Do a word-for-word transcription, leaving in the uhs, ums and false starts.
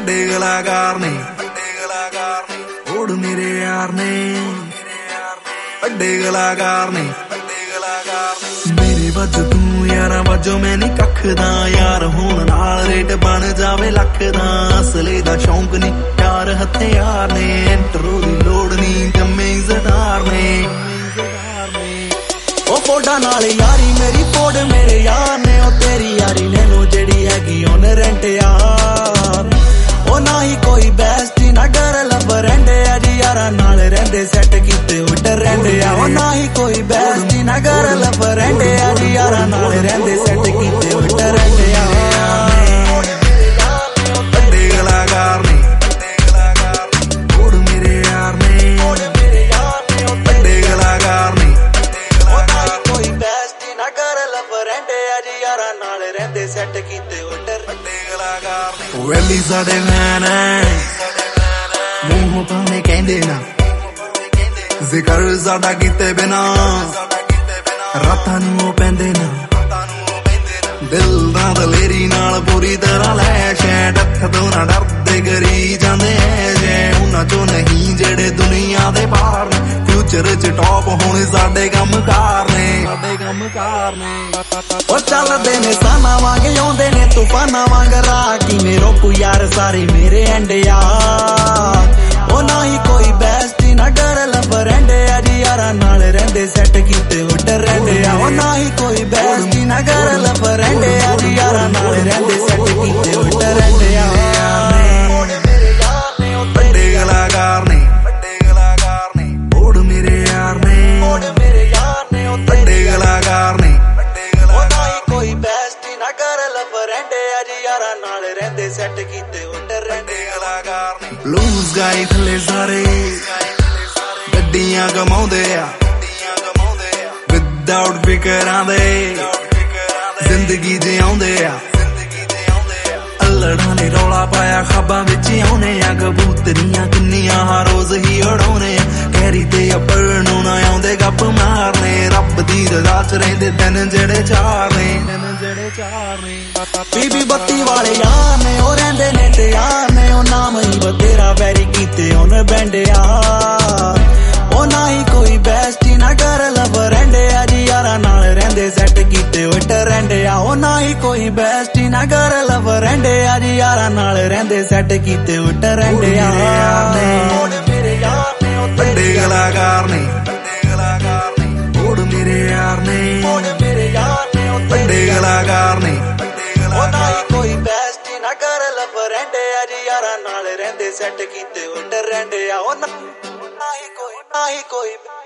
ਵੱਡੇ ਕਲਾਕਾਰ ਨੇ ਓੜ ਮੇਰੇ ਯਾਰ ਨੇ ਵੱਡੇ ਕਲਾਕਾਰ ਨੇ ਮੇਰੇ ਵੱਜ ਤੂੰ ਯਾਰਾਂ ਵੱਜੋ ਮੈਂ ਨੀ ਕੱਖ ਦਾ ਯਾਰ ਹੋਣ ਨਾਲ ਰੇਟ ਬਣ ਜਾਵੇ ਲੱਖ ਦਾ ਅਸਲੇ ਦਾ ਸ਼ੌਂਕ ਨੀ ਯਾਰ ਹਥਿਆਰ ਨੇ ਇੰਟਰੋ ਦੀ ਲੋੜ ਨੀ ਜੰਮੇ ਜ਼ਦਾਰ ਨੇ ਉਹ ਫੋਡਾ ਨਾਲ ਯਾਰੀ ਮੇਰੀ ਫੋੜ ਮੇਰੇ ਯਾਰ ਨੇ ਉਹ ਤੇਰੀ ਯਾਰੀ ਨੇ ਨੂੰ ਜਿਹੜੀ ਹੈਗੀ ਉਹਨੇ ਰੈਂਟ ਯਾਰ ਉਹ ਨਾ ਹੀ ਕੋਈ ਬੈਸਟੀ ਨਾ ਕਰ ਲੱਭ ਰਹਿੰਦੇ ਆ ਜੀ ਯਾਰਾਂ ਨਾਲ ਰਹਿੰਦੇ ਸੈੱਟ ਕੀਤੇ ਉੱਡ ਰਹਿੰਦੇ ਆ ਉਹ ਨਾ ਹੀ ਕੋਈ ਬੈਸਟੀ ਨਾ ਕਰ ਲੱਭ ਰਹਿੰਦੇ ਆ ਜੀ ਯਾਰਾਂ ਨਾਲ ਰਹਿੰਦੇ ਸੈੱਟ ਕੀਤੇ ਉੱਡ ਰਹਿੰਦੇ ਆ ਵੱਡੇ ਕਲਾਕਾਰ ਨੇ ਓੜ ਮੇਰੇ ਯਾਰ ਨੇ ਵੱਡੇ ਕਲਾਕਾਰ ਨੇ ਉਹ ਨਾ ਹੀ ਕੋਈ ਬੈਸਟੀ ਨਾ ਕਰ ਲੱਭ ਰਹਿੰਦੇ ਆ ਜੀ ਯਾਰਾਂ ਨਾਲ ਰਹਿੰਦੇ ਸੈੱਟ ਕੀਤੇ ਉੱਡ ਵੱਡੇ ਕਲਾਕਾਰ ਨੇ ਵੈਲੀ ਸਾਡੇ ਮੈਨ ਮੂੰਹੋਂ ਭਾਵੇਂ ਕਹਿੰਦੇ ਨਾ ਜ਼ਿਕਰ ਸਾਡਾ ਕੀਤੇ ਬਿਨਾ ਰਾਤਾਂ ਨੂੰ ਉਹ ਪੈਂਦੇ ਨਾ ਦਿਲ ਦਾ ਦਲੇਰੀ ਨਾਲ ਪੂਰੀ ਤਰ੍ਹਾਂ ਲੈ ਸ਼ੈ ਡੱਥ ਤੋਂ ਨਾ ਡਰਦੇ ਕਰੀ ਜਾਂਦੇ ਐ ਉਹਨਾਂ ਚੋਂ ਨਹੀਂ ਜਿਹੜੇ ਦੁਨੀਆ ਦੇ ਬਾਹਰ ਨੇ ਫਿਊਚਰ ਚ ਟੌਪ ਹੋਣੇ ਸਾਡੇ ਕੰਮਕਾਰ ਨੇ ਸਾਡੇ ਕੰਮਕਾਰ ਨੇ ਉਹ ਚੱਲਦੇ ਨੇ ਸਾਨਾ ਵਾਂਗ ਆਉਂਦੇ ਨੇ ਤੂਫਾਨਾਂ ਵਾਂਗ ਰਾਹ ਕਿਵੇਂ ਰੋਕੂ ਯਾਰ ਸਾਰੇ ਮੇਰੇ ਐਂਡ ਯਾਰ ਉਹ ਨਾ ਹੀ ਕੋਈ ਬੈਸਟੀ ਨਾ ਡਰ ਲੱਭ ਰਹਿੰਦੇ ਆ ਜੀ ਯਾਰਾਂ ਨਾਲ ਰਹਿੰਦੇ ਸੈੱਟ ਕੀਤੇ ਉੱਡ ਰਹਿੰਦੇ ਆ ਉਹ ਨਾ ਹੀ ਕੋਈ ਬੈਸਟੀ ਨਾ ਡਰ ਲੱਭ ਰਹਿੰਦੇ ਆ ਜੀ ਯਾਰਾਂ ਨਾਲ ਰਹਿੰਦੇ ਸੈੱਟ ਕੀਤੇ ਉੱਡ ਰਹਿੰਦੇ ਆ ਵੱਡੇ ਕਲਾਕਾਰ ਨੇ ਓੜ ਮੇਰੇ ਯਾਰ ਨੇ ਵੱਡੇ ਕਲਾਕਾਰ ਨੇ ਉਹ ਨਾ ਹੀ ਕੋਈ ਬੈਸਟੀ ਨਾ ਕਰ ਲੱਭ ਰਹਿੰਦੇ ਆ ਜੀ ਯਾਰਾਂ ਨਾਲ ਰਹਿੰਦੇ ਸੈੱਟ ਕੀਤੇ ਉੱਡ ਰਹਿੰਦੇ ਕਲਾਕਾਰ ਨੇ ਬਲੂਜ਼ ਗਾਈ ਥੱਲੇ ਸਾਰੇ ਗੱਡੀਆਂ ਕਮਾਉਂਦੇ ਆ ਵਿਦਆਊਟ ਫਿਕਰਾਂ ਦੇ ਜ਼ਿੰਦਗੀ ਜਿਉਂਦੇ ਆ ਅਲੜਾਂ ਨੇ ਰੌਲਾ ਪਾਇਆ ਖਾਬਾਂ ਵਿੱਚ ਆਉਨੇ ਆ ਕਬੂਤਰੀਆਂ ਕਿੰਨੀਆਂ ਹਰ ਰੋਜ਼ ਹੀ ਉਡਾਉਨੇ ਆ ਕੈਰੀ ਤੇ ਅੱਪਰ ਨੂੰ ਨਾ ਆਉਂਦੇ ਗੱਪ ਮਾਰਨੇ ਰੱਬ ਦੀ ਰਜ਼ਾ ਚ ਰਹਿੰਦੇ ਦਿਨ ਜਿਹੜੇ ਚਾਰ ਨੇ ਦਿਨ ਜਿਹੜੇ ਚਾਰ ਨੇ ਬੀਬੀ ਬੱਤੀ ਵਾਲੇ ਯਾਰ ਨੇ ਉਹ ਰਹਿੰਦੇ ਨੇ ਤੇ ਯਾਰ ਨੇ ਉਹ ਨਾਮ ਹੀ ਬਤੇਰਾ ਵੈਰੀ ਕੀਤੇ ਉਹਨੇ ਬੈਂਡਿਆ ਉਹ ਨਾ ਹੀ ਕੋਈ ਬੈਸਟੀ ਨਾ ਕਰ ਲੱਭ ਰਹਿੰਦੇ ਆ ਜੀ ਯਾਰਾਂ ਨਾਲ ਰਹਿੰਦੇ ਸੈੱਟ ਕੀਤੇ ਉੱਡ ਰਹਿੰਦੇ ਆ ਉਹ ਨਾ ਹੀ ਕੋਈ ਬੈਸਟੀ ਨਾ ਕਰ ਲੱਭ ਰਹਿੰਦੇ ਆ ਜੀ ਯਾਰਾਂ ਨਾਲ ਰਹਿੰਦੇ ਸੈੱਟ ਕੀਤੇ ਉੱਡ ਰਹਿੰਦੇ ਆ ਵੱਡੇ ਕਲਾਕਾਰ ਨੇ ਓੜ ਮੇਰੇ ਯਾਰ ਨੇ ਵੱਡੇ ਕਲਾਕਾਰ ਨੇ ਉਹ ਨਾ ਹੀ ਕੋਈ ਬੈਸਟੀ ਨਾ ਕਰ ਲੱਭ ਰਹਿੰਦੇ ਆ ਜੀ ਯਾਰਾਂ ਨਾਲ ਰਹਿੰਦੇ ਸੈੱਟ ਕੀਤੇ ਉੱਡ ਰਹਿੰਦੇ ਆ ਉਹ ਨਾ ਹੀ ਕੋਈ ਨਾ ਹੀ ਕੋਈ